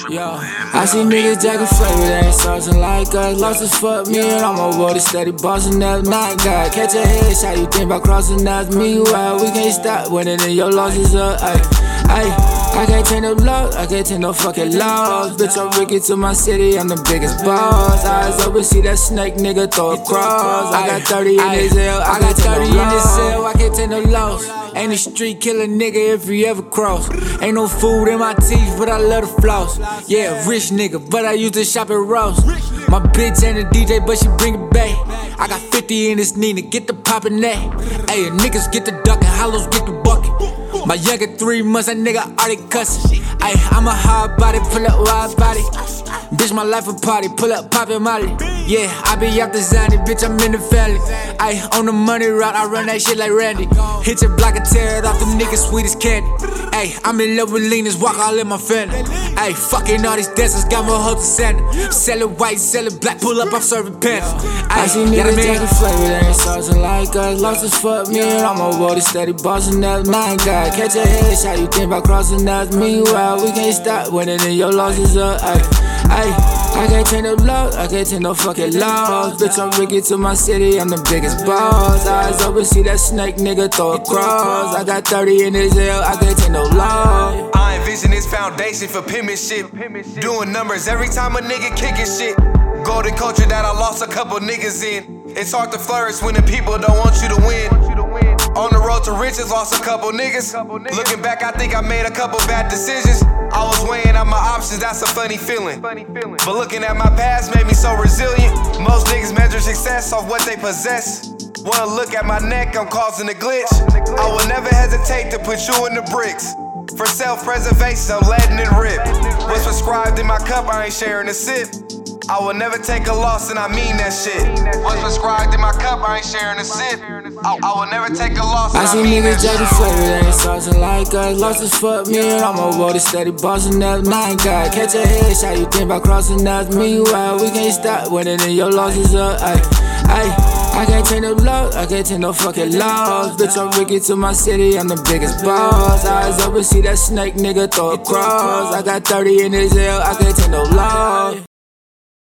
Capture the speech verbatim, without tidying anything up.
Yo, I see niggas jacking flavor, they ain't starting like us. Lost as fuck, me and I'm over the steady bossing up. Not God, catch a headshot, you think about crossing us. Meanwhile, we can't stop winning and your losses up. Ay, ay, I can't take no luck, I can't take no fucking loss. Bitch, I'm Ricky to my city, I'm the biggest boss. Eyes open, see that snake nigga throw a cross. I got thirty in his L, I got thirty in his cell, I can't take no loss. Ain't a street killer nigga if you ever cross. Ain't no food in my teeth, but I love the floss. Yeah, rich nigga, but I used to shop at Ross. My bitch ain't a D J, but she bring it back. I got fifty in this Nina, get the poppin' that. Ayy, niggas get the duck and hollows get the bucket. My younger three months, that nigga already cussin'. Ayy, I'm a hard body, pull up wide body. Bitch, my life a party, pull up poppin' Molly. Yeah, I be out the Zanny, bitch, I'm in the valley. Ayy, on the money route, I run that shit like Randy. Hit your block and tear it off, them niggas sweet as candy. Ayy, I'm in love with leaners, walk all in my family. Ayy, fucking all these dancers, got more hoes to send. Sellin' white, sellin' black, pull up, I'm serving pants. I see niggas jacking flavor, they ain't starting like us. Lost as fuck, me and I'm over the steady bossing up. Nine God, catch a headshot, you think about crossing us. Meanwhile, we can't stop winning and your losses up. Ayy, ayy, I can't take no luck, I can't take no fucking loss. Bitch, I'm Ricky to my city, I'm the biggest boss. Eyes open, see that snake nigga throw a cross. I got thirty in his L, I can't take no loss. I envision this foundation for penmanship. Doing numbers every time a nigga kicking shit. Golden culture that I lost a couple niggas in. It's hard to flourish when the people don't want you to win. On the road to riches, lost a couple niggas. Looking back, I think I made a couple bad decisions. I was weighing out my options, that's a funny feeling. But looking at my past made me so resilient. Most niggas measure success off what they possess. Wanna look at my neck, I'm causing a glitch. I will never hesitate to put you in the bricks. For self-preservation, I'm letting it rip. What's prescribed in my cup, I ain't sharing a sip. I will never take a loss, and I mean that shit. What's prescribed in my cup, I ain't sharing a sip. I, I will never take a loss, and I, I see mean niggas that jacking shit. flavor, they ain't starting like us. Lost as fuck, me and I'm over the steady bossing up. Nine God, catch a headshot, you think about crossing us. Meanwhile, we can't stop winning and your losses up. Ay, ay, I can't take no luck, I can't take no fucking loss. Bitch, I'm Ricky to my city, I'm the biggest boss. Eyes open, see that snake nigga throw a cross. I got thirty in his L, I can't take no loss.